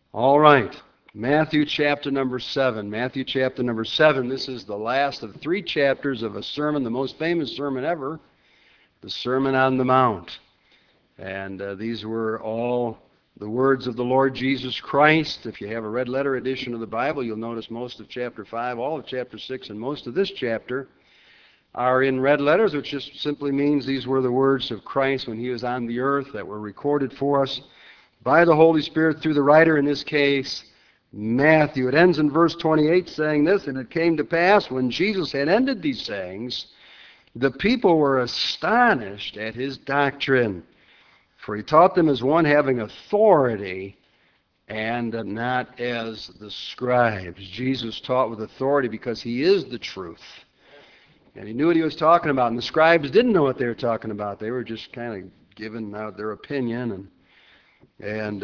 All right. Matthew chapter number 7. Matthew chapter number 7. This is the last of 3 chapters of a sermon, the most famous sermon ever, the Sermon on the Mount. And these were all the words of the Lord Jesus Christ. If you have a red letter edition of the Bible, you'll notice most of chapter 5, all of chapter 6, and most of this chapter are in red letters, which just simply means these were the words of Christ when he was on the earth that were recorded for us by the Holy Spirit through the writer, in this case, Matthew. It ends in verse 28 saying this, "And it came to pass when Jesus had ended these sayings, the people were astonished at his doctrine. For he taught them as one having authority and not as the scribes." Jesus taught with authority because he is the truth. And he knew what he was talking about. And the scribes didn't know what they were talking about. They were just kind of giving out their opinion and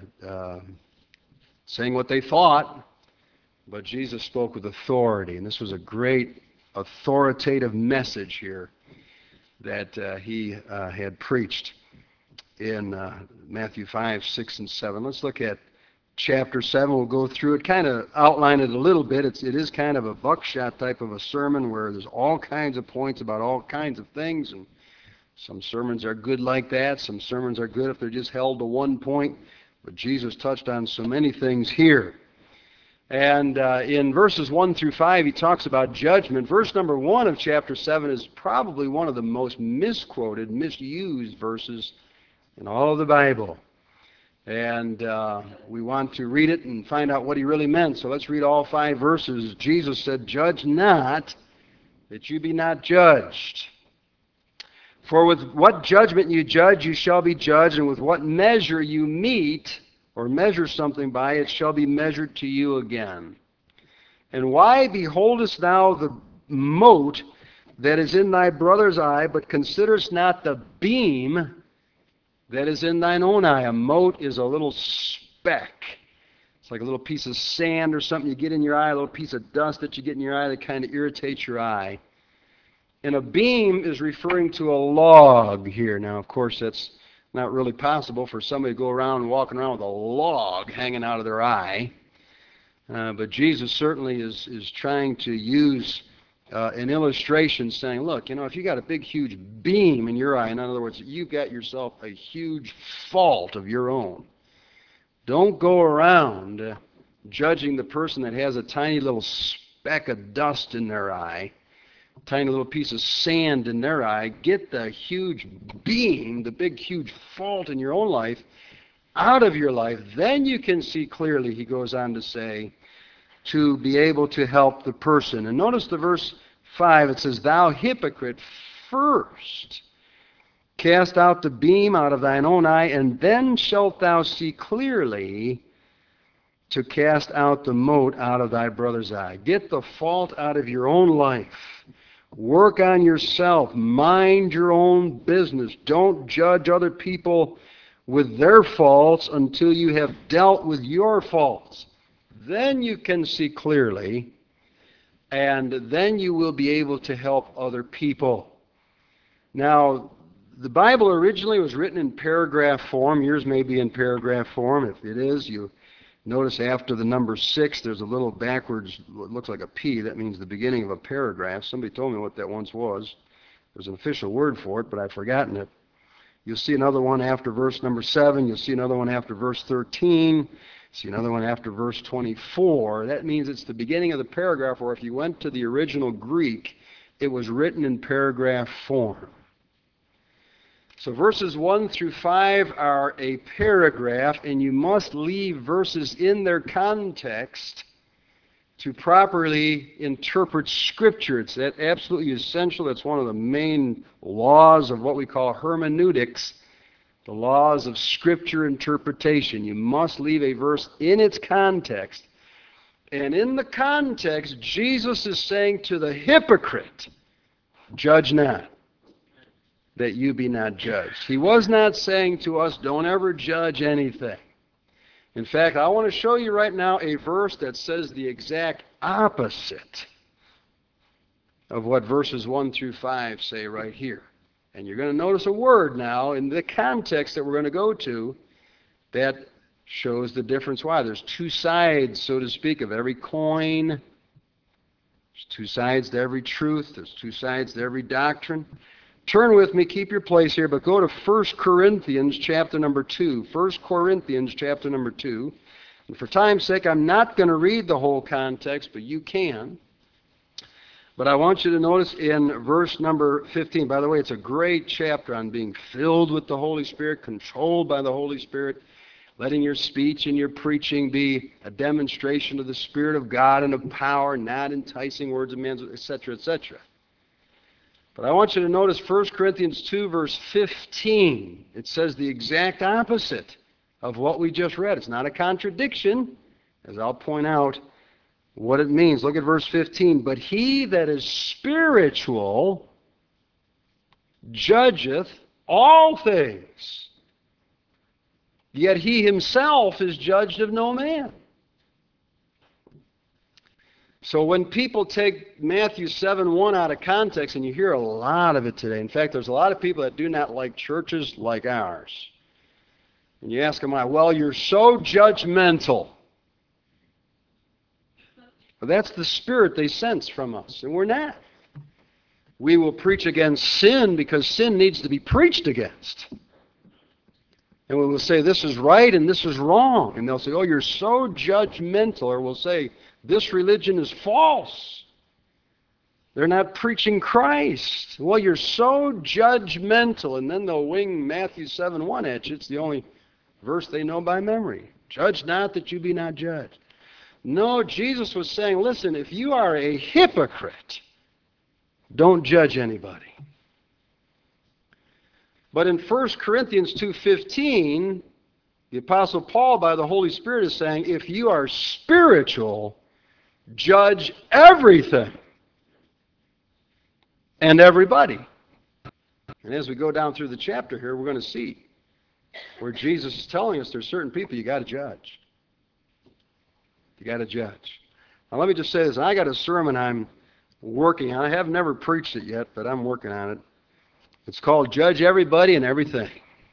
saying what they thought. But Jesus spoke with authority. And this was a great authoritative message here that he had preached in Matthew 5, 6, and 7. Let's look at chapter 7. We'll go through it, kind of outline it a little bit. It is kind of a buckshot type of a sermon where there's all kinds of points about all kinds of things. And some sermons are good like that. Some sermons are good if they're just held to one point. But Jesus touched on so many things here. And in verses 1 through 5, he talks about judgment. Verse number 1 of chapter 7 is probably one of the most misquoted, misused verses in all of the Bible. And we want to read it and find out what he really meant. So let's read all 5 verses. Jesus said, "Judge not, that you be not judged. For with what judgment you judge, you shall be judged, and with what measure you meet, or measure something by, it shall be measured to you again. And why beholdest thou the mote that is in thy brother's eye, but considerest not the beam that is in thine own eye?" A mote is a little speck. It's like a little piece of sand or something you get in your eye, a little piece of dust that you get in your eye that kind of irritates your eye. And a beam is referring to a log here. Now, of course, that's not really possible for somebody to go around walking around with a log hanging out of their eye. But Jesus certainly is trying to use an illustration saying, look, if you got a big, huge beam in your eye, in other words, you've got yourself a huge fault of your own. Don't go around judging the person that has a tiny little speck of dust in their eye, tiny little piece of sand in their eye. Get the huge beam, the big, huge fault in your own life, out of your life. Then you can see clearly, he goes on to say, to be able to help the person. And notice the verse 5, it says, "Thou hypocrite, first cast out the beam out of thine own eye, and then shalt thou see clearly to cast out the mote out of thy brother's eye." Get the fault out of your own life. Work on yourself. Mind your own business. Don't judge other people with their faults until you have dealt with your faults. Then you can see clearly, and then you will be able to help other people. Now, the Bible originally was written in paragraph form. Yours may be in paragraph form. If it is, you notice after the number 6, there's a little backwards, what looks like a P. That means the beginning of a paragraph. Somebody told me what that once was. There's an official word for it, but I've forgotten it. You'll see another one after verse number 7. You'll see another one after verse 13. See another one after verse 24. That means it's the beginning of the paragraph, or if you went to the original Greek, it was written in paragraph form. So verses 1 through 5 are a paragraph, and you must leave verses in their context to properly interpret Scripture. It's absolutely essential. That's one of the main laws of what we call hermeneutics, the laws of Scripture interpretation. You must leave a verse in its context. And in the context, Jesus is saying to the hypocrite, "Judge not, that you be not judged." He was not saying to us, don't ever judge anything. In fact, I want to show you right now a verse that says the exact opposite of what verses 1 through 5 say right here. And you're going to notice a word now in the context that we're going to go to that shows the difference. Why? There's two sides, so to speak, of every coin. There's two sides to every truth. There's two sides to every doctrine. Turn with me, keep your place here, but go to 1 Corinthians chapter number 2. 1 Corinthians chapter number 2. And for time's sake, I'm not going to read the whole context, but you can. But I want you to notice in verse number 15, by the way, it's a great chapter on being filled with the Holy Spirit, controlled by the Holy Spirit, letting your speech and your preaching be a demonstration of the Spirit of God and of power, not enticing words of men, etc., etc. But I want you to notice 1 Corinthians 2, verse 15. It says the exact opposite of what we just read. It's not a contradiction, as I'll point out what it means. Look at verse 15. But he that is spiritual judgeth all things, yet he himself is judged of no man. So when people take Matthew 7:1 out of context, and you hear a lot of it today. In fact, there's a lot of people that do not like churches like ours. And you ask them why. Well, you're so judgmental. Well, that's the spirit they sense from us, and we're not. We will preach against sin because sin needs to be preached against. And we will say this is right and this is wrong. And they'll say, oh, you're so judgmental. Or we'll say, this religion is false. They're not preaching Christ. Well, you're so judgmental. And then they'll wing Matthew 7:1 at you. It's the only verse they know by memory. Judge not that you be not judged. No, Jesus was saying, listen, if you are a hypocrite, don't judge anybody. But in 1 Corinthians 2:15, the Apostle Paul, by the Holy Spirit, is saying, if you are spiritual, judge everything and everybody. And as we go down through the chapter here, we're going to see where Jesus is telling us there's certain people you got to judge. You got to judge. Now let me just say this. I got a sermon I'm working on. I have never preached it yet, but I'm working on it. It's called Judge Everybody and Everything.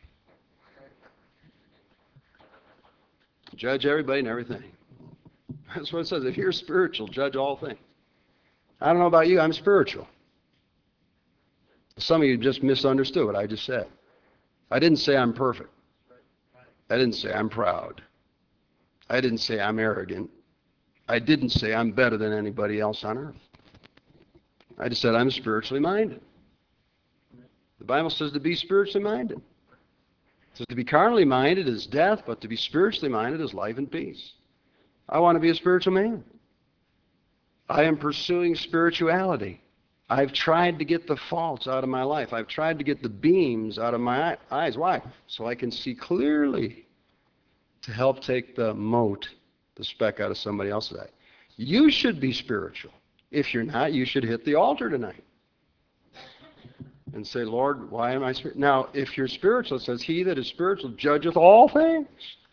Judge everybody and everything. That's what it says. If you're spiritual, judge all things. I don't know about you, I'm spiritual. Some of you just misunderstood what I just said. I didn't say I'm perfect. I didn't say I'm proud. I didn't say I'm arrogant. I didn't say I'm better than anybody else on earth. I just said I'm spiritually minded. The Bible says to be spiritually minded. It says to be carnally minded is death, but to be spiritually minded is life and peace. I want to be a spiritual man. I am pursuing spirituality. I've tried to get the faults out of my life. I've tried to get the beams out of my eyes. Why? So I can see clearly to help take the mote, the speck out of somebody else's eye. You should be spiritual. If you're not, you should hit the altar tonight and say, Lord, why am I spiritual? Now, if you're spiritual, it says, he that is spiritual judgeth all things.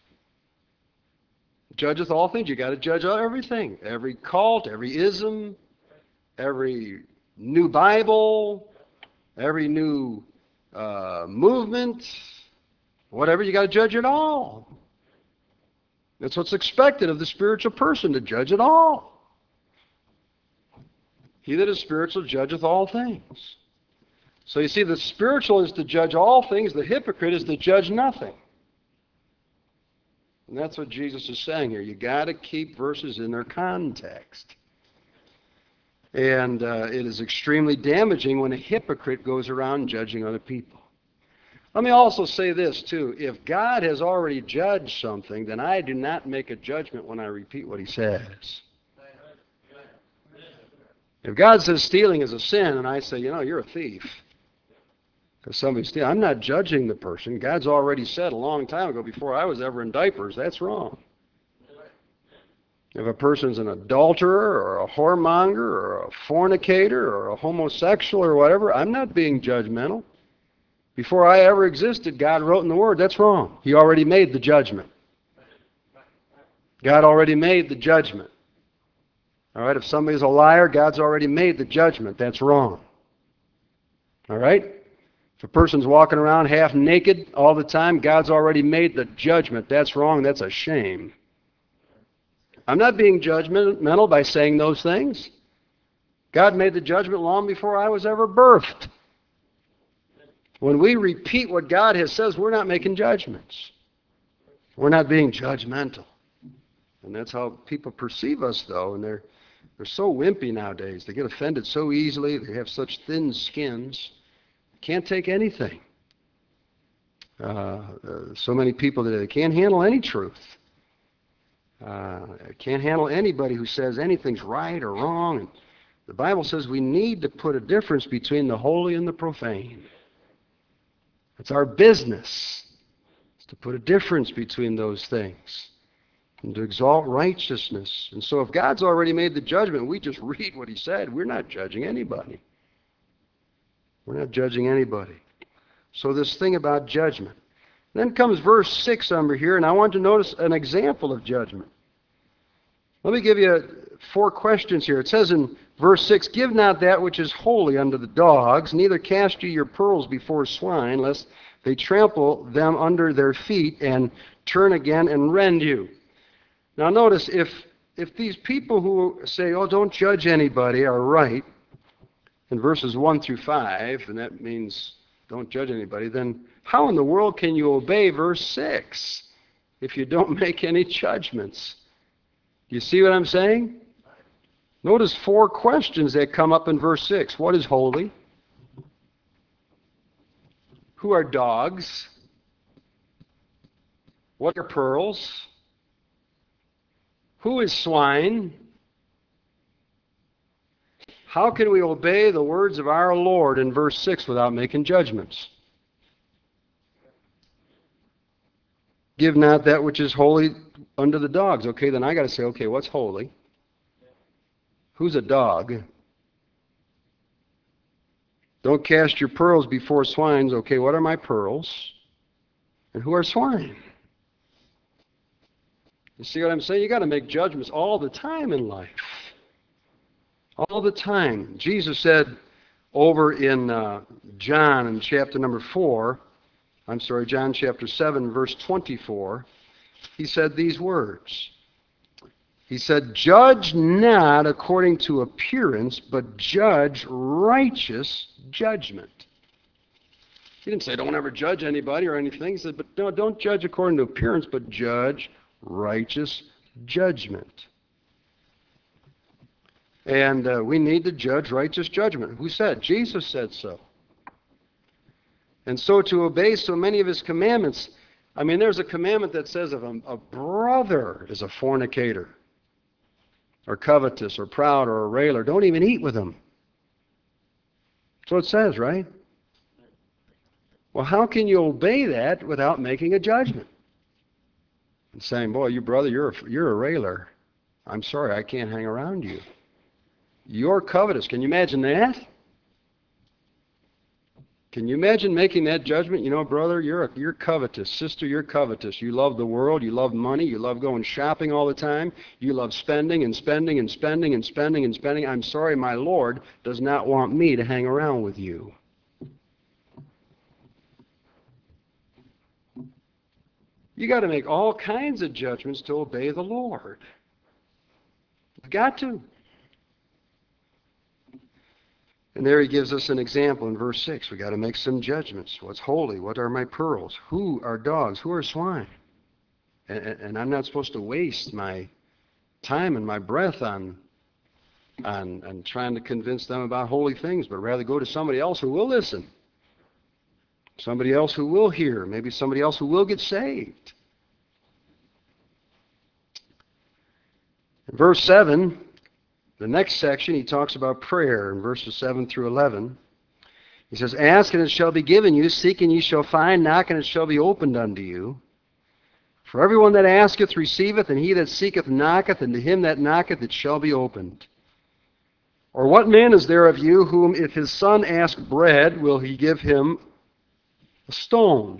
Judgeth all things. You got to judge everything. Every cult, every ism, every new Bible, every new movement, whatever, you got to judge it all. That's what's expected of the spiritual person, to judge it all. He that is spiritual judgeth all things. So you see, the spiritual is to judge all things. The hypocrite is to judge nothing. And that's what Jesus is saying here. You got to keep verses in their context. And it is extremely damaging when a hypocrite goes around judging other people. Let me also say this, too. If God has already judged something, then I do not make a judgment when I repeat what he says. If God says stealing is a sin, and I say, you're a thief, because somebody's stealing, I'm not judging the person. God's already said a long time ago, before I was ever in diapers, that's wrong. If a person's an adulterer or a whoremonger or a fornicator or a homosexual or whatever, I'm not being judgmental. Before I ever existed, God wrote in the Word, that's wrong. He already made the judgment. God already made the judgment. All right, if somebody's a liar, God's already made the judgment. That's wrong. All right? If a person's walking around half naked all the time, God's already made the judgment. That's wrong. That's a shame. I'm not being judgmental by saying those things. God made the judgment long before I was ever birthed. When we repeat what God has says, we're not making judgments. We're not being judgmental. And that's how people perceive us, though, and they're so wimpy nowadays. They get offended so easily. They have such thin skins. Can't take anything. So many people today, they can't handle any truth. Can't handle anybody who says anything's right or wrong. And the Bible says we need to put a difference between the holy and the profane. It's our business. It's to put a difference between those things and to exalt righteousness. And so if God's already made the judgment, we just read what he said. We're not judging anybody. We're not judging anybody. So this thing about judgment. Then comes verse 6 over here, and I want to notice an example of judgment. Let me give you 4 questions here. It says in verse 6, "Give not that which is holy unto the dogs, neither cast ye your pearls before swine, lest they trample them under their feet and turn again and rend you." Now notice, if these people who say, "Oh, don't judge anybody," are right, in verses 1 through 5, and that means don't judge anybody, then how in the world can you obey verse 6 if you don't make any judgments? Do you see what I'm saying? Notice 4 questions that come up in verse 6. What is holy? Who are dogs? What are pearls? Who is swine? How can we obey the words of our Lord in verse 6 without making judgments? Give not that which is holy unto the dogs. Okay, then I got to say, okay, what's holy? Who's a dog? Don't cast your pearls before swines. Okay, what are my pearls? And who are swine? You see what I'm saying? You got to make judgments all the time in life. All the time. Jesus said over in John in chapter number 4, John chapter 7, verse 24, he said these words. He said, "Judge not according to appearance, but judge righteous judgment." He didn't say don't ever judge anybody or anything. He said, but no, don't judge according to appearance, but judge righteous judgment. And we need to judge righteous judgment. Who said? Jesus said so. And so to obey so many of his commandments, I mean, there's a commandment that says if a brother is a fornicator or covetous or proud or a railer, don't even eat with him. That's what it says, right? Well, how can you obey that without making a judgment? And saying, boy, you brother, you're a railer. I'm sorry, I can't hang around you. You're covetous. Can you imagine that? Can you imagine making that judgment? You know, brother, you're covetous. Sister, you're covetous. You love the world. You love money. You love going shopping all the time. You love spending and spending and spending and spending and spending. I'm sorry, my Lord does not want me to hang around with you. You got to make all kinds of judgments to obey the Lord. You've got to. And there he gives us an example in verse 6. We've got to make some judgments. What's holy? What are my pearls? Who are dogs? Who are swine? And I'm not supposed to waste my time and my breath on trying to convince them about holy things, but rather go to somebody else who will listen. Somebody else who will hear. Maybe somebody else who will get saved. In verse 7, the next section, he talks about prayer in verses 7 through 11. He says, "Ask and it shall be given you, seek and ye shall find, knock and it shall be opened unto you. For everyone that asketh receiveth, and he that seeketh knocketh, and to him that knocketh it shall be opened. Or what man is there of you whom if his son ask bread, will he give him a stone?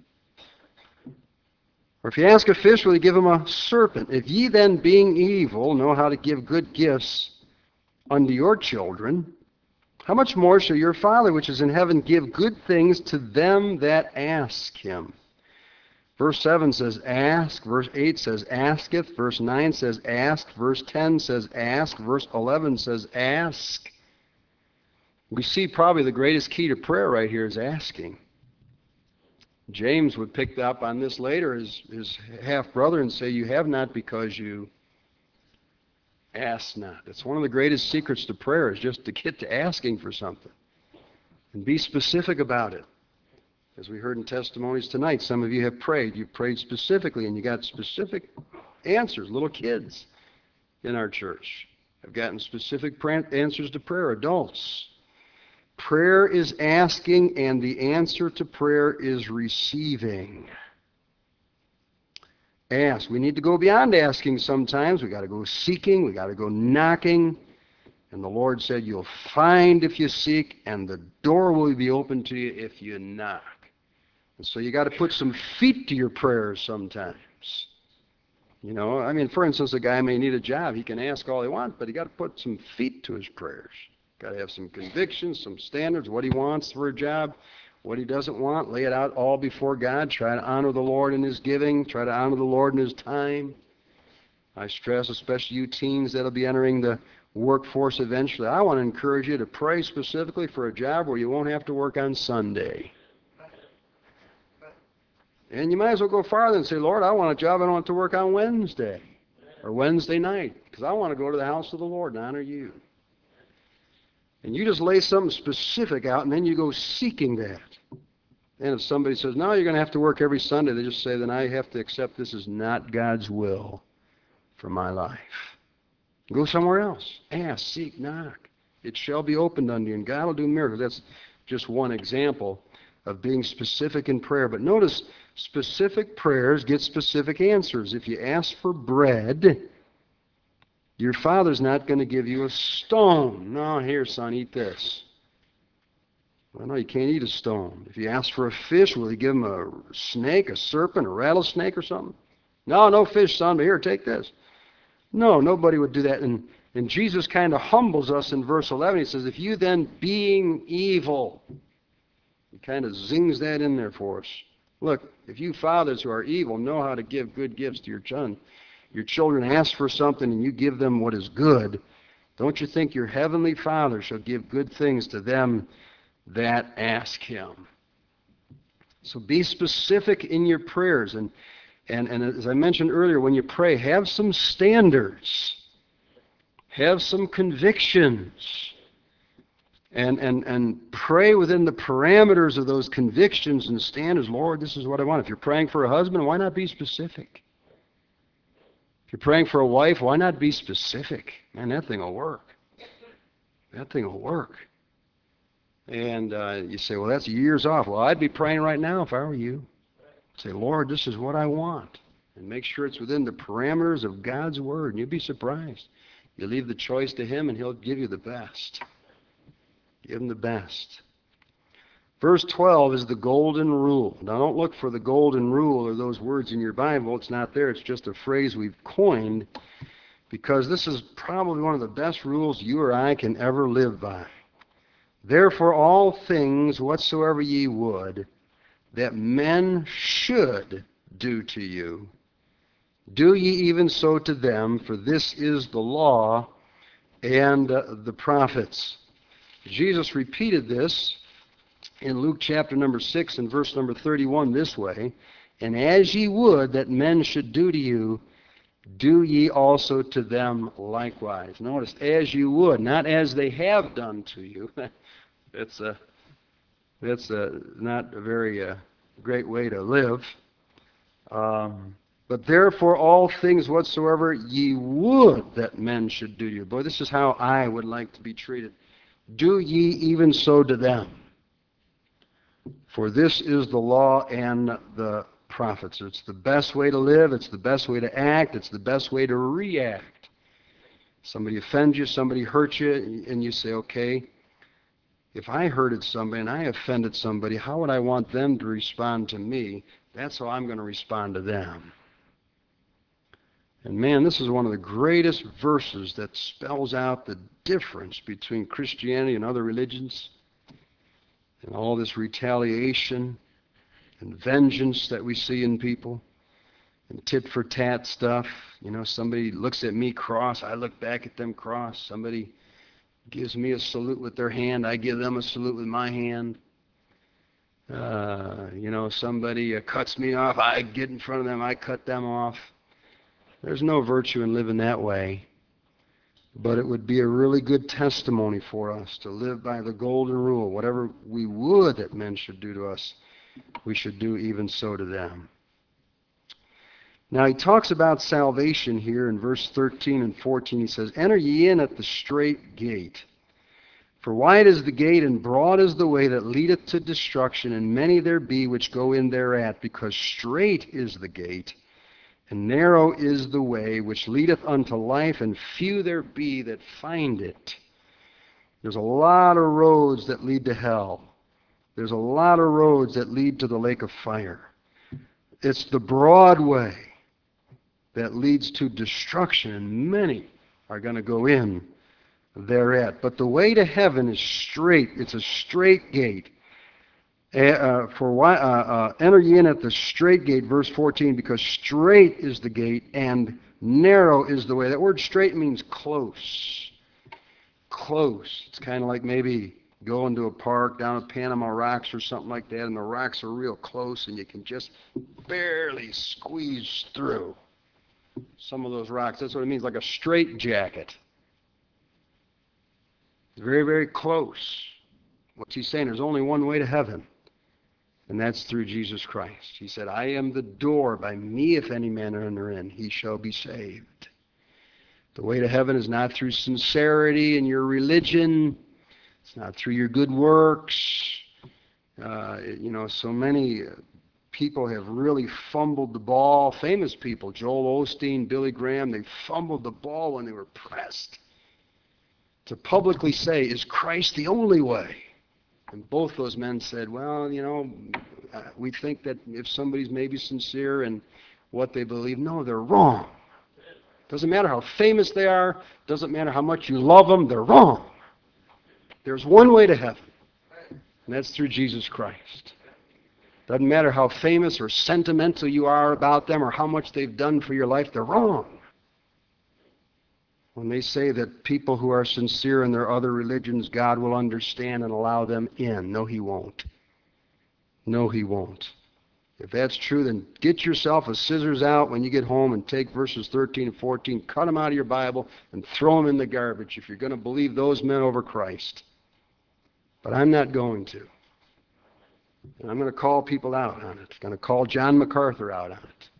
Or if he ask a fish, will he give him a serpent? If ye then, being evil, know how to give good gifts unto your children, How much more shall your Father which is in heaven give good things to them that ask him? Verse 7 says ask. Verse 8 says asketh. Verse 9 says ask. Verse 10 says ask. Verse 11 says ask. We see probably the greatest key to prayer right here is asking. James would pick up on this later, his half-brother, and say, you have not because you ask not. It's one of the greatest secrets to prayer is just to get to asking for something and be specific about it. As we heard in testimonies tonight, some of you have prayed. You've prayed specifically, and you got specific answers. Little kids in our church have gotten specific answers to prayer. Adults. Prayer is asking, and the answer to prayer is receiving. Ask. We need to go beyond asking sometimes. We've got to go seeking. We've got to go knocking. And the Lord said, you'll find if you seek, and the door will be open to you if you knock. And so you got to put some feet to your prayers sometimes. You know, I mean, for instance, a guy may need a job. He can ask all he wants, but he got to put some feet to his prayers. Got to have some convictions, some standards, what he wants for a job, what he doesn't want. Lay it out all before God. Try to honor the Lord in his giving. Try to honor the Lord in his time. I stress, especially you teens that'll be entering the workforce eventually, I want to encourage you to pray specifically for a job where you won't have to work on Sunday. And you might as well go farther and say, Lord, I want a job I don't have to work on Wednesday or Wednesday night because I want to go to the house of the Lord and honor you. And you just lay something specific out, and then you go seeking that. And if somebody says, no, you're going to have to work every Sunday, they just say, then I have to accept this is not God's will for my life. Go somewhere else. Ask, seek, knock. It shall be opened unto you, and God will do miracles. That's just one example of being specific in prayer. But notice, specific prayers get specific answers. If you ask for bread, your Father's not going to give you a stone. No, here, son, eat this. Well, no, you can't eat a stone. If you ask for a fish, will he give him a snake, a serpent, a rattlesnake or something? No, no fish, son, but here, take this. No, nobody would do that. And Jesus kind of humbles us in verse 11. He says, if you then being evil, he kind of zings that in there for us. Look, if you fathers who are evil know how to give good gifts to your children ask for something and you give them what is good, don't you think your heavenly Father shall give good things to them that ask him? So be specific in your prayers. And as I mentioned earlier, when you pray, have some standards. Have some convictions. And pray within the parameters of those convictions and standards. Lord, this is what I want. If you're praying for a husband, why not be specific? If you're praying for a wife, why not be specific? Man, that thing will work. That thing will work. And you say, well, that's years off. Well, I'd be praying right now if I were you. Say, Lord, this is what I want. And make sure it's within the parameters of God's Word. And you'll be surprised. You leave the choice to Him, and He'll give you the best. Give Him the best. Verse 12 is the golden rule. Now, don't look for the golden rule or those words in your Bible. It's not there. It's just a phrase we've coined because this is probably one of the best rules you or I can ever live by. Therefore, all things whatsoever ye would that men should do to you, do ye even so to them, for this is the law and the prophets. Jesus repeated this in Luke chapter number 6 and verse number 31 this way, and as ye would that men should do to you, do ye also to them likewise. Notice, as you would, not as they have done to you. That's not a very great way to live. But therefore all things whatsoever ye would that men should do to you. Boy, this is how I would like to be treated. Do ye even so to them. For this is the law and the prophets. It's the best way to live. It's the best way to act. It's the best way to react. Somebody offends you, somebody hurts you, and you say, okay, if I hurted somebody and I offended somebody, how would I want them to respond to me? That's how I'm going to respond to them. And man, this is one of the greatest verses that spells out the difference between Christianity and other religions, and all this retaliation and vengeance that we see in people, and tit for tat stuff. You know, somebody looks at me cross, I look back at them cross. Somebody gives me a salute with their hand, I give them a salute with my hand. Somebody cuts me off, I get in front of them, I cut them off. There's no virtue in living that way. But it would be a really good testimony for us to live by the golden rule. Whatever we would that men should do to us, we should do even so to them. Now he talks about salvation here in verse 13 and 14. He says, "Enter ye in at the strait gate. For wide is the gate, and broad is the way that leadeth to destruction, and many there be which go in thereat, because strait is the gate, and narrow is the way which leadeth unto life, and few there be that find it." There's a lot of roads that lead to hell. There's a lot of roads that lead to the lake of fire. It's the broad way that leads to destruction, and many are going to go in thereat. But the way to heaven is straight. It's a straight gate. Enter ye in at the straight gate, verse 14, because straight is the gate and narrow is the way. That word straight means close. Close. It's kind of like maybe going to a park down at Panama Rocks or something like that, and the rocks are real close and you can just barely squeeze through some of those rocks. That's what it means, like a straight jacket. Very, very close. What's he saying? There's only one way to heaven, and that's through Jesus Christ. He said, "I am the door. By me, if any man enter in, he shall be saved." The way to heaven is not through sincerity in your religion. It's not through your good works. So many people have really fumbled the ball. Famous people, Joel Osteen, Billy Graham, they fumbled the ball when they were pressed to publicly say, "Is Christ the only way?" And both those men said, "Well, we think that if somebody's maybe sincere in what they believe, no, they're wrong. Doesn't matter how famous they are, doesn't matter how much you love them, they're wrong. There's one way to heaven, and that's through Jesus Christ. Doesn't matter how famous or sentimental you are about them or how much they've done for your life, they're wrong. When they say that people who are sincere in their other religions, God will understand and allow them in. No, he won't. No, he won't. If that's true, then get yourself a scissors out when you get home and take verses 13 and 14, cut them out of your Bible, and throw them in the garbage if you're going to believe those men over Christ. But I'm not going to. And I'm going to call people out on it. I'm going to call John MacArthur out on it.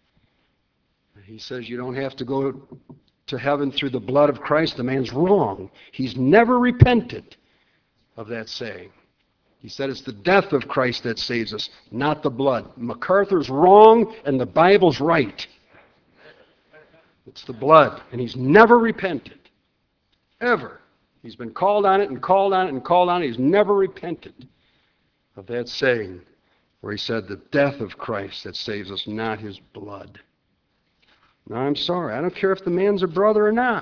He says you don't have to go to heaven through the blood of Christ. The man's wrong. He's never repented of that saying. He said it's the death of Christ that saves us, not the blood. MacArthur's wrong and the Bible's right. It's the blood. And he's never repented. Ever. He's been called on it and called on it and called on it. He's never repented of that saying where he said the death of Christ that saves us, not his blood. No, I'm sorry. I don't care if the man's a brother or not.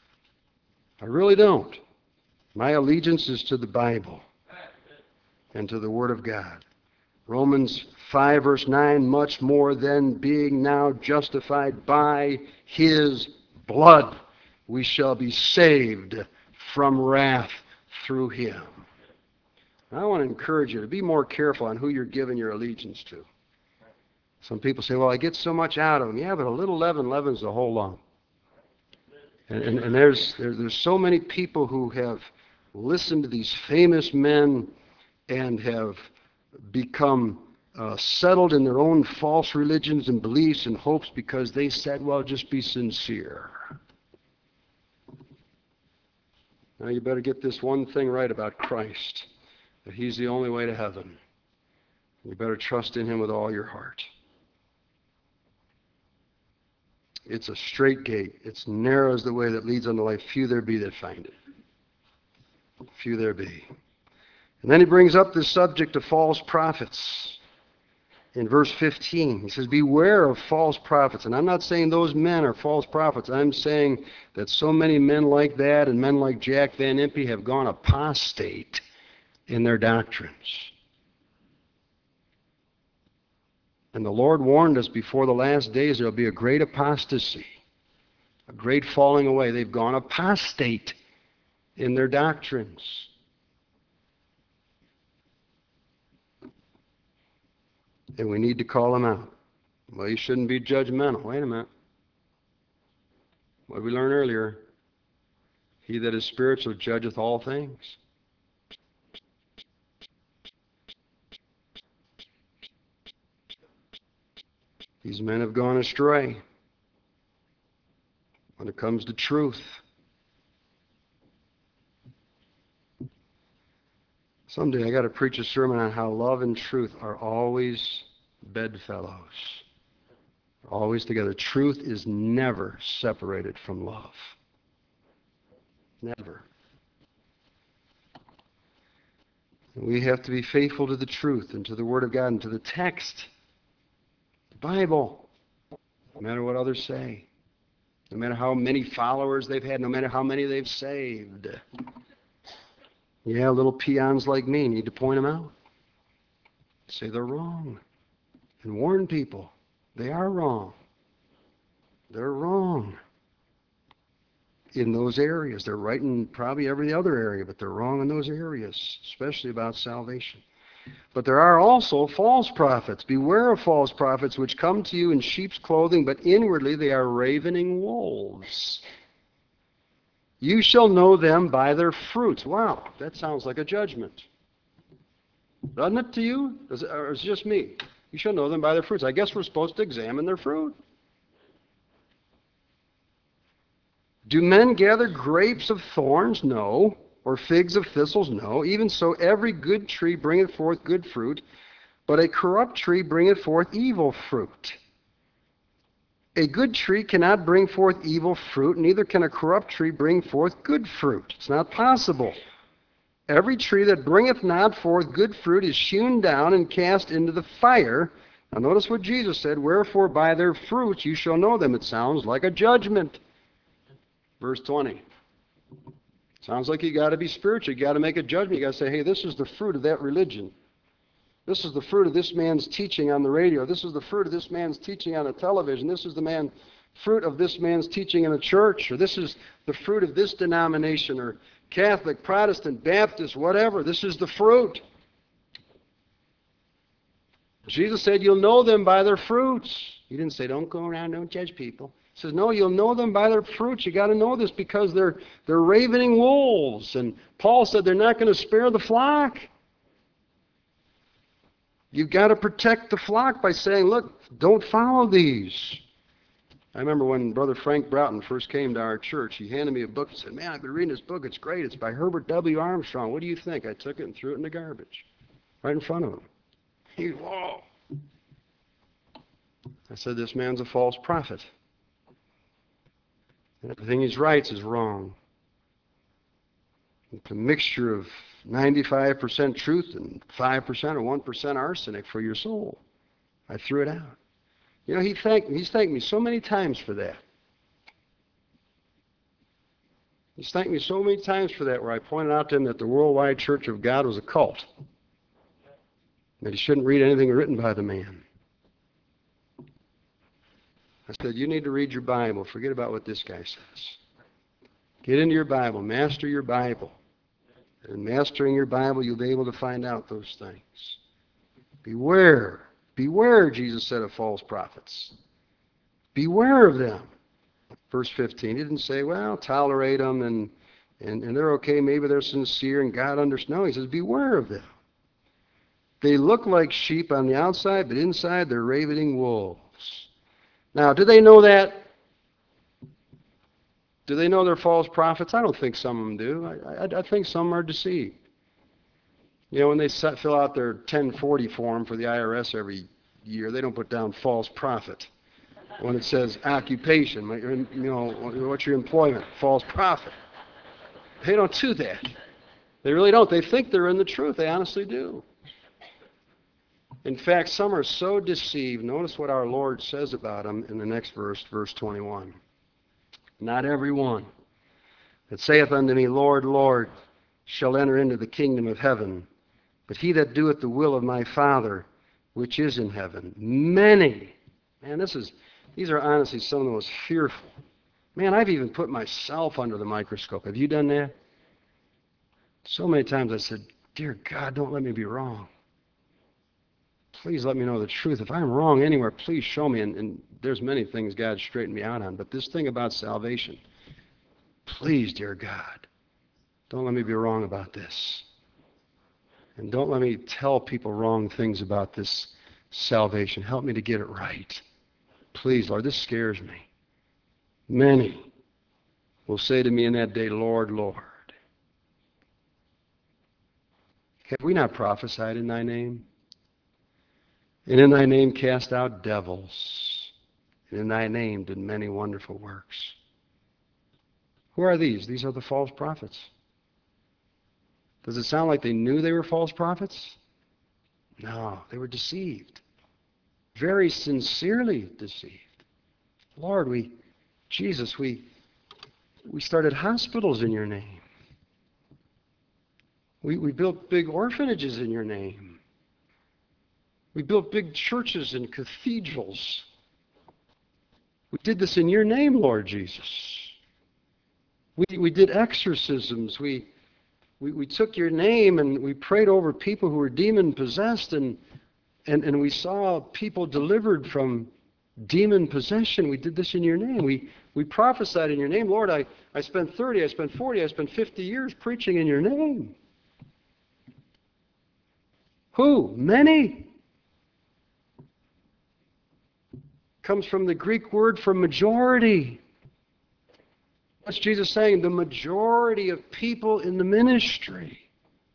I really don't. My allegiance is to the Bible and to the Word of God. Romans 5, verse 9, much more than being now justified by his blood, we shall be saved from wrath through him. I want to encourage you to be more careful on who you're giving your allegiance to. Some people say, well, I get so much out of them. Yeah, but a little leaven leavens the whole lump. And there's so many people who have listened to these famous men and have become settled in their own false religions and beliefs and hopes because they said, well, just be sincere. Now you better get this one thing right about Christ, that he's the only way to heaven. You better trust in him with all your heart. It's a straight gate. It's narrow as the way that leads unto life. Few there be that find it. Few there be. And then he brings up this subject of false prophets. in verse 15. He says, beware of false prophets. And I'm not saying those men are false prophets. I'm saying that so many men like that and men like Jack Van Impe have gone apostate in their doctrines. And the Lord warned us before the last days there will be a great apostasy, a great falling away. They've gone apostate in their doctrines. And we need to call them out. Well, you shouldn't be judgmental. Wait a minute. What did we learn earlier? He that is spiritual judgeth all things. These men have gone astray when it comes to truth. Someday I got to preach a sermon on how love and truth are always bedfellows. Always together. Truth is never separated from love. Never. We have to be faithful to the truth and to the Word of God and to the text. The Bible. No matter what others say. No matter how many followers they've had. No matter how many they've saved. Yeah, little peons like me need to point them out. Say they're wrong. And warn people. They are wrong. They're wrong in those areas. They're right in probably every other area, but they're wrong in those areas, especially about salvation. But there are also false prophets. Beware of false prophets which come to you in sheep's clothing, but inwardly they are ravening wolves. You shall know them by their fruits. Wow, that sounds like a judgment. Doesn't it to you? Or is it just me? You shall know them by their fruits. I guess we're supposed to examine their fruit. Do men gather grapes of thorns? No. Or figs of thistles? No. Even so, every good tree bringeth forth good fruit, but a corrupt tree bringeth forth evil fruit. A good tree cannot bring forth evil fruit, neither can a corrupt tree bring forth good fruit. It's not possible. Every tree that bringeth not forth good fruit is hewn down and cast into the fire. Now notice what Jesus said, wherefore by their fruits you shall know them. It sounds like a judgment. Verse 20. Sounds like you got to be spiritual. You got to make a judgment. You got to say, hey, this is the fruit of that religion. This is the fruit of this man's teaching on the radio. This is the fruit of this man's teaching on the television. This is the fruit of this man's teaching in a church. Or this is the fruit of this denomination, or Catholic, Protestant, Baptist, whatever. This is the fruit. Jesus said, you'll know them by their fruits. He didn't say, don't go around, don't judge people. He says, no, you'll know them by their fruits. You got to know this because they're ravening wolves. And Paul said they're not going to spare the flock. You've got to protect the flock by saying, look, don't follow these. I remember when Brother Frank Broughton first came to our church, he handed me a book and said, man, I've been reading this book. It's great. It's by Herbert W. Armstrong. What do you think? I took it and threw it in the garbage right in front of him. He, whoa. I said, this man's a false prophet. And everything he writes is wrong. It's a mixture of 95% truth and 5% or 1% arsenic for your soul. I threw it out. You know, he's thanked me so many times for that. He's thanked me so many times for that, where I pointed out to him that the Worldwide Church of God was a cult. That he shouldn't read anything written by the man. I said, you need to read your Bible. Forget about what this guy says. Get into your Bible. Master your Bible. And mastering your Bible, you'll be able to find out those things. Beware. Beware, Jesus said, of false prophets. Beware of them. Verse 15. He didn't say, well, tolerate them and they're okay. Maybe they're sincere and God understands. No, he says, beware of them. They look like sheep on the outside, but inside they're ravening wolves. Now, do they know that? Do they know they're false prophets? I don't think some of them do. I think some are deceived. You know, when they fill out their 1040 form for the IRS every year, they don't put down false prophet. When it says occupation, you know, what's your employment? False prophet. They don't do that. They really don't. They think they're in the truth. They honestly do. In fact, some are so deceived. Notice what our Lord says about them in the next verse, verse 21. Not every one that saith unto me, Lord, Lord, shall enter into the kingdom of heaven, but he that doeth the will of my Father which is in heaven. Many. Man, these are honestly some of the most fearful. Man, I've even put myself under the microscope. Have you done that? So many times I said, dear God, don't let me be wrong. Please let me know the truth. If I'm wrong anywhere, please show me. And there's many things God straightened me out on. But this thing about salvation, please, dear God, don't let me be wrong about this. And don't let me tell people wrong things about this salvation. Help me to get it right. Please, Lord, this scares me. Many will say to me in that day, Lord, Lord, have we not prophesied in thy name? And in thy name cast out devils. And in thy name did many wonderful works. Who are these? These are the false prophets. Does it sound like they knew they were false prophets? No, they were deceived. Very sincerely deceived. Lord, Jesus, we started hospitals in your name. We built big orphanages in your name. We built big churches and cathedrals. We did this in your name, Lord Jesus. We did exorcisms. We took your name and we prayed over people who were demon-possessed, and we saw people delivered from demon possession. We did this in your name. We prophesied in your name. Lord, I spent 30, I spent 40, I spent 50 years preaching in your name. Who? Many. Comes from the Greek word for majority. What's Jesus saying? The majority of people in the ministry.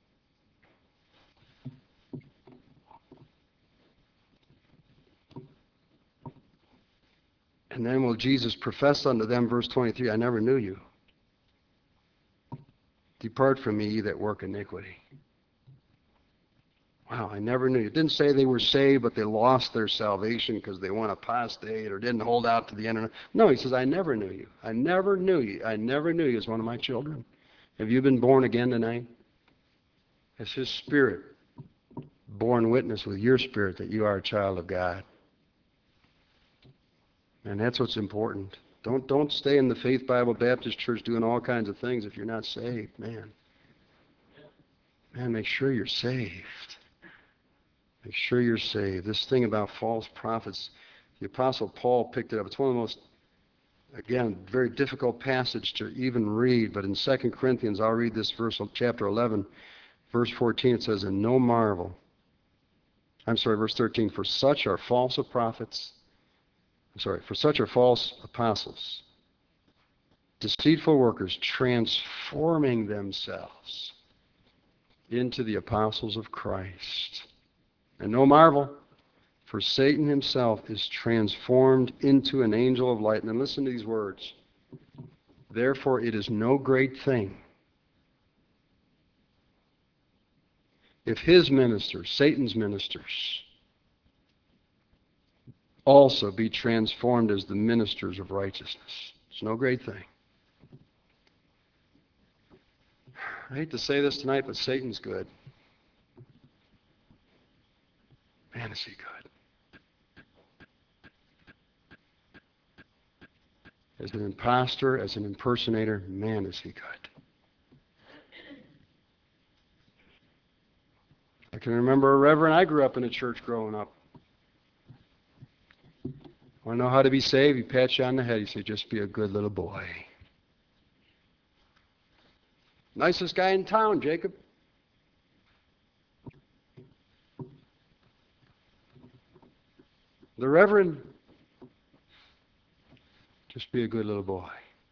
And then will Jesus profess unto them, verse 23, I never knew you. Depart from me, ye that work iniquity. Wow, I never knew you. It didn't say they were saved, but they lost their salvation because they went apostate or didn't hold out to the end. No, he says, I never knew you. I never knew you. I never knew you as one of my children. Have you been born again tonight? Has his Spirit borne witness with your spirit that you are a child of God? And that's what's important. Don't stay in the Faith Bible Baptist Church doing all kinds of things if you're not saved, man. Man, make sure you're saved. Make sure you're saved. This thing about false prophets, the Apostle Paul picked it up. It's one of the most, again, very difficult passage to even read. But in 2 Corinthians, I'll read this verse, chapter 11, verse 14. It says, and no marvel. Verse 13. For such are false prophets. For such are false apostles, deceitful workers, transforming themselves into the apostles of Christ. And no marvel, for Satan himself is transformed into an angel of light. And then listen to these words. Therefore it is no great thing if his ministers, Satan's ministers, also be transformed as the ministers of righteousness. It's no great thing. I hate to say this tonight, but Satan's good. Man, is he good. As an imposter, as an impersonator, man, is he good. I can remember a reverend. I grew up in a church growing up. Want to know how to be saved? He pats you on the head. He said, just be a good little boy. Nicest guy in town, Jacob. The reverend, just be a good little boy.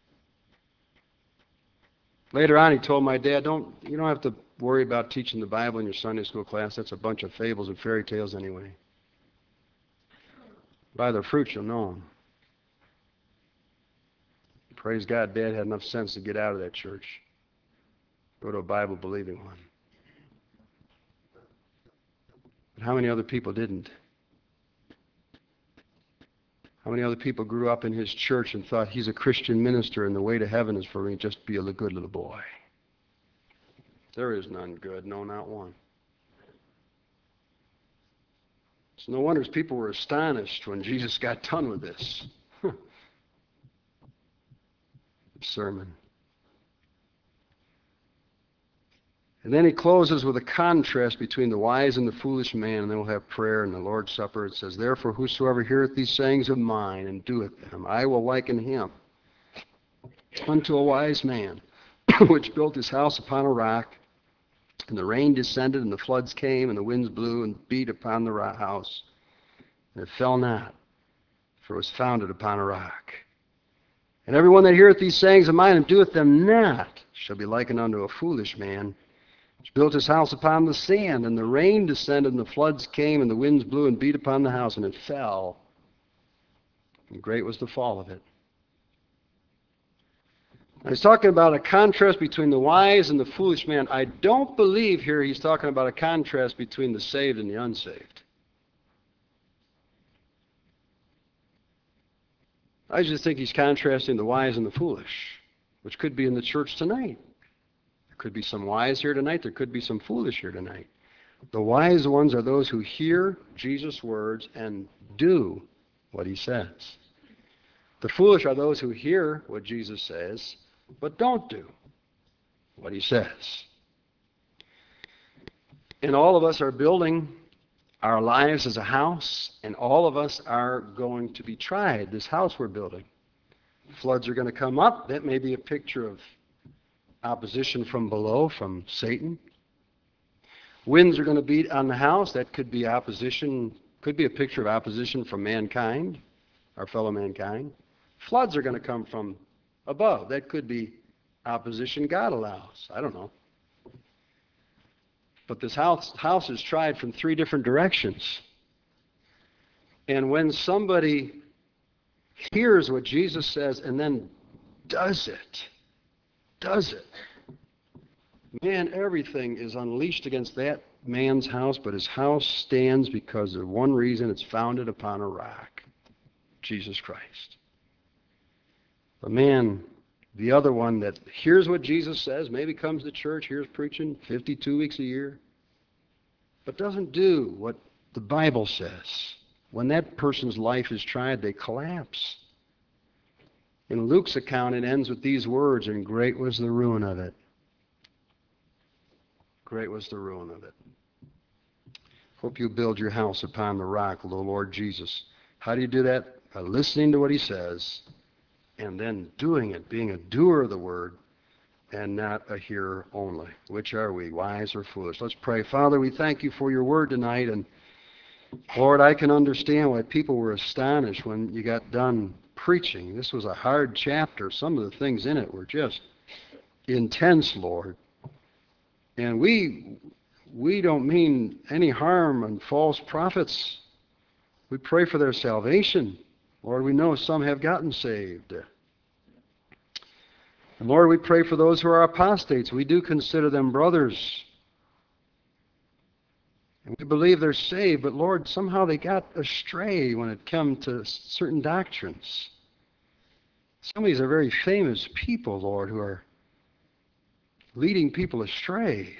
Later on, he told my dad, you don't have to worry about teaching the Bible in your Sunday school class. That's a bunch of fables and fairy tales anyway. By their fruits you'll know them. Praise God, Dad had enough sense to get out of that church. Go to a Bible-believing one. But how many other people didn't? How many other people grew up in his church and thought he's a Christian minister and the way to heaven is for me just to be a good little boy? There is none good, no, not one. It's no wonder people were astonished when Jesus got done with this sermon. And then he closes with a contrast between the wise and the foolish man, and then we'll have prayer and the Lord's Supper. It says, "Therefore whosoever heareth these sayings of mine and doeth them, I will liken him unto a wise man, which built his house upon a rock, and the rain descended, and the floods came, and the winds blew and beat upon the house. And it fell not, for it was founded upon a rock. And everyone that heareth these sayings of mine and doeth them not shall be likened unto a foolish man, which built his house upon the sand, and the rain descended, and the floods came, and the winds blew and beat upon the house, and it fell. And great was the fall of it." Now, he's talking about a contrast between the wise and the foolish man. I don't believe here he's talking about a contrast between the saved and the unsaved. I just think he's contrasting the wise and the foolish, which could be in the church tonight. There could be some wise here tonight. There could be some foolish here tonight. The wise ones are those who hear Jesus' words and do what he says. The foolish are those who hear what Jesus says, but don't do what he says. And all of us are building our lives as a house, and all of us are going to be tried. This house we're building. Floods are going to come up. That may be a picture of opposition from below, from Satan. Winds are going to beat on the house. That could be opposition, could be a picture of opposition from mankind, our fellow mankind. Floods are going to come from above. That could be opposition God allows. I don't know. But this house is tried from three different directions. And when somebody hears what Jesus says and then does it, man, everything is unleashed against that man's house, but his house stands because of one reason: it's founded upon a rock, Jesus Christ. The man, the other one that hears what Jesus says, maybe comes to church, hears preaching 52 weeks a year, but doesn't do what the Bible says. When that person's life is tried, they collapse. In Luke's account, it ends with these words, "And great was the ruin of it." Great was the ruin of it. Hope you build your house upon the rock of the Lord Jesus. How do you do that? By listening to what he says, and then doing it, being a doer of the word, and not a hearer only. Which are we, wise or foolish? Let's pray. Father, we thank you for your word tonight, and Lord, I can understand why people were astonished when you got done preaching. This was a hard chapter. Some of the things in it were just intense, Lord. And we don't mean any harm on false prophets. We pray for their salvation. Lord, we know some have gotten saved. And Lord, we pray for those who are apostates. We do consider them brothers. And we believe they're saved, but Lord, somehow they got astray when it came to certain doctrines. Some of these are very famous people, Lord, who are leading people astray.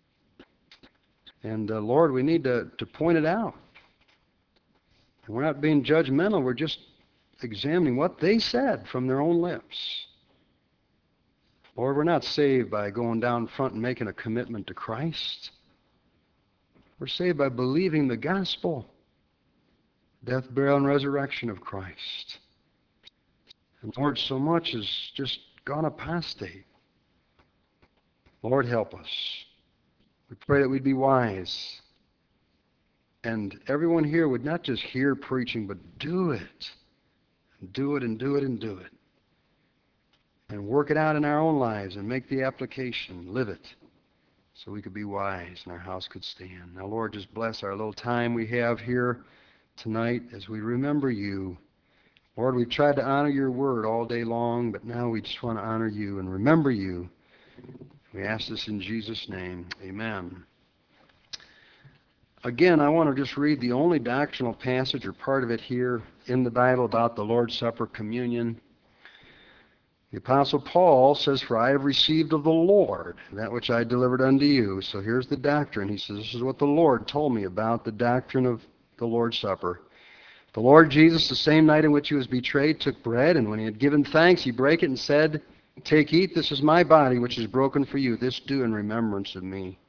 And Lord, we need to point it out. And we're not being judgmental. We're just examining what they said from their own lips. Lord, we're not saved by going down front and making a commitment to Christ. We're saved by believing the gospel, death, burial, and resurrection of Christ. And Lord, so much has just gone apostate. Lord, help us. We pray that we'd be wise. And everyone here would not just hear preaching, but do it. And do it and do it and do it. And work it out in our own lives and make the application, live it, so we could be wise and our house could stand. Now, Lord, just bless our little time we have here tonight as we remember you. Lord, we've tried to honor your word all day long, but now we just want to honor you and remember you. We ask this in Jesus' name. Amen. Again, I want to just read the only doctrinal passage or part of it here in the Bible about the Lord's Supper, communion. The Apostle Paul says, "For I have received of the Lord that which I delivered unto you." So here's the doctrine. He says, this is what the Lord told me about the doctrine of the Lord's Supper. "The Lord Jesus, the same night in which he was betrayed, took bread, and when he had given thanks, he brake it and said, Take, eat, this is my body, which is broken for you. This do in remembrance of me.